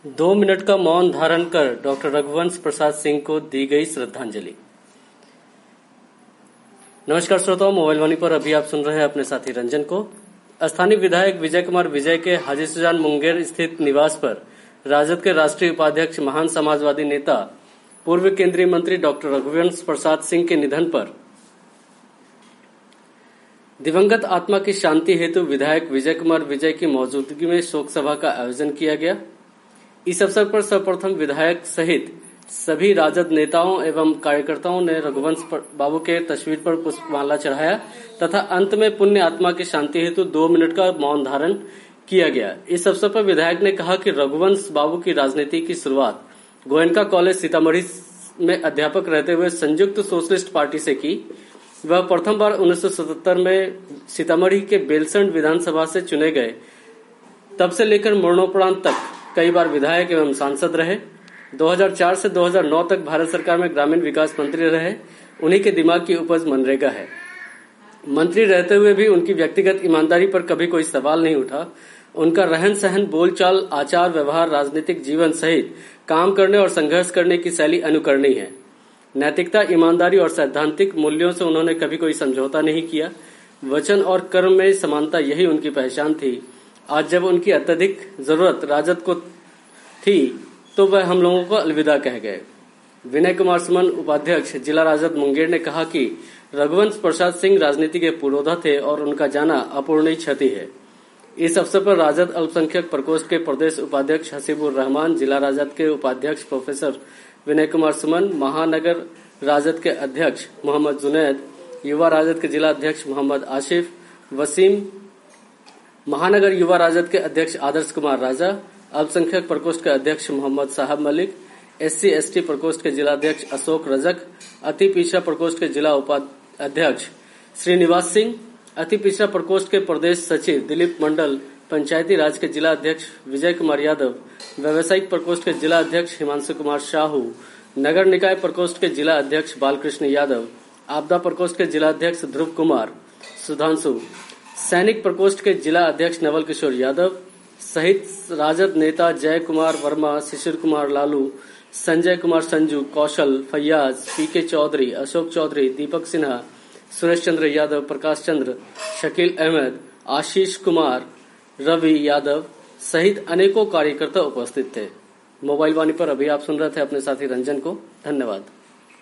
2 minute का मौन धारण कर डॉक्टर रघुवंश प्रसाद सिंह को दी गई श्रद्धांजलि। नमस्कार श्रोताओं, मोबाइल वाणी पर अभी आप सुन रहे हैं अपने साथी रंजन को। स्थानीय विधायक विजय कुमार विजय के हाजी सुजान मुंगेर स्थित निवास पर राजद के राष्ट्रीय उपाध्यक्ष, महान समाजवादी नेता, पूर्व केंद्रीय मंत्री डॉक्टर रघुवंश प्रसाद सिंह के निधन पर दिवंगत आत्मा की शांति हेतु विधायक विजय कुमार विजय की मौजूदगी में शोक सभा का आयोजन किया गया। इस अवसर पर सर्वप्रथम विधायक सहित सभी राजद नेताओं एवं कार्यकर्ताओं ने रघुवंश बाबू के तस्वीर पर पुष्पमाला चढ़ाया तथा अंत में पुण्य आत्मा की शांति हेतु 2 मिनट का मौन धारण किया गया। इस अवसर पर विधायक ने कहा कि रघुवंश बाबू की राजनीति की शुरुआत गोयनका कॉलेज सीतामढ़ी में अध्यापक रहते हुए संयुक्त सोशलिस्ट पार्टी से की। वह प्रथम बार 1977 में सीतामढ़ी के बेलसंड विधानसभा से चुने गए। तब से लेकर मरणोपरांत तक कई बार विधायक एवं सांसद रहे। 2004 से 2009 तक भारत सरकार में ग्रामीण विकास मंत्री रहे। उन्हीं के दिमाग की उपज मनरेगा है। मंत्री रहते हुए भी उनकी व्यक्तिगत ईमानदारी पर कभी कोई सवाल नहीं उठा। उनका रहन सहन, बोलचाल, आचार व्यवहार, राजनीतिक जीवन सहित काम करने और संघर्ष करने की शैली अनुकरणीय है। नैतिकता, ईमानदारी और सैद्धांतिक मूल्यों से उन्होंने कभी कोई समझौता नहीं किया। वचन और कर्म में समानता, यही उनकी पहचान थी। आज जब उनकी अत्यधिक जरूरत राजद को थी तो वह हम लोगों को अलविदा कह गए। विनय कुमार सुमन, उपाध्यक्ष जिला राजद मुंगेर, ने कहा कि रघुवंश प्रसाद सिंह राजनीति के पुरोधा थे और उनका जाना अपूरणीय क्षति है। इस अवसर पर राजद अल्पसंख्यक प्रकोष्ठ के प्रदेश उपाध्यक्ष हसीबुर रहमान, जिला राजद के उपाध्यक्ष प्रोफेसर विनय कुमार सुमन, महानगर राजद के अध्यक्ष मोहम्मद जुनैद, युवा राजद के जिला अध्यक्ष मोहम्मद आशिफ वसीम, महानगर युवा राजद के अध्यक्ष आदर्श कुमार राजा, अल्पसंख्यक प्रकोष्ठ के अध्यक्ष मोहम्मद साहब मलिक, SC ST प्रकोष्ठ के जिला अध्यक्ष अशोक रजक, अति पिछड़ा प्रकोष्ठ के जिला उपाध्यक्ष श्रीनिवास सिंह, अति पिछड़ा प्रकोष्ठ के प्रदेश सचिव दिलीप मंडल, पंचायती राज के जिला अध्यक्ष विजय कुमार यादव, व्यावसायिक प्रकोष्ठ के जिला अध्यक्ष हिमांशु कुमार साहू, नगर निकाय प्रकोष्ठ के जिला अध्यक्ष बालकृष्ण यादव, आपदा प्रकोष्ठ के जिला अध्यक्ष ध्रुव कुमार सुधांशु, सैनिक प्रकोष्ठ के जिला अध्यक्ष नवल किशोर यादव सहित राजद नेता जय कुमार वर्मा, शिशिर कुमार लालू, संजय कुमार संजू, कौशल, फैयाज, PK चौधरी, अशोक चौधरी, दीपक सिन्हा, सुरेश चंद्र यादव, प्रकाश चंद्र, शकील अहमद, आशीष कुमार, रवि यादव सहित अनेकों कार्यकर्ता उपस्थित थे। मोबाइल वाणी पर अभी आप सुन रहे थे अपने साथी रंजन को। धन्यवाद।